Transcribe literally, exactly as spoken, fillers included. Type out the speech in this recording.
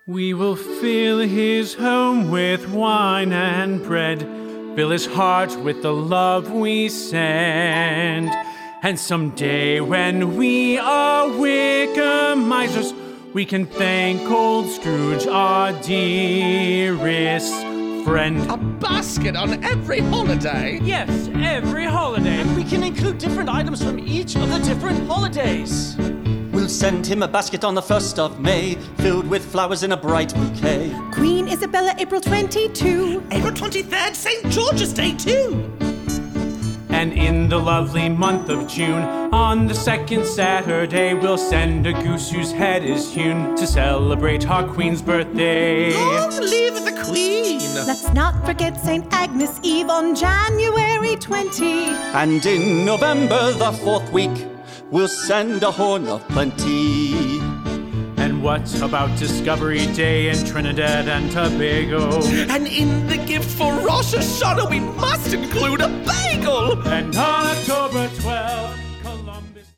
We will fill his home with wine and bread, fill his heart with the love we send. And someday when we are Wickhamizers, we can thank old Scrooge, our dearest friend. A basket on every holiday? Yes, every holiday. And we can include different items from each of the different holidays. We'll send him a basket on the first of May, filled with flowers in a bright bouquet. Queen Isabella, April twenty-second. April twenty-third, Saint George's Day too. And in the lovely month of June, on the second Saturday, we'll send a goose whose head is hewn to celebrate our Queen's birthday. Long live the Queen! Let's not forget Saint Agnes' Eve on January twentieth. And in November, the fourth week, we'll send a horn of plenty. And what about Discovery Day in Trinidad and Tobago? And in the gift for Rosh Hashanah, we must include a bagel!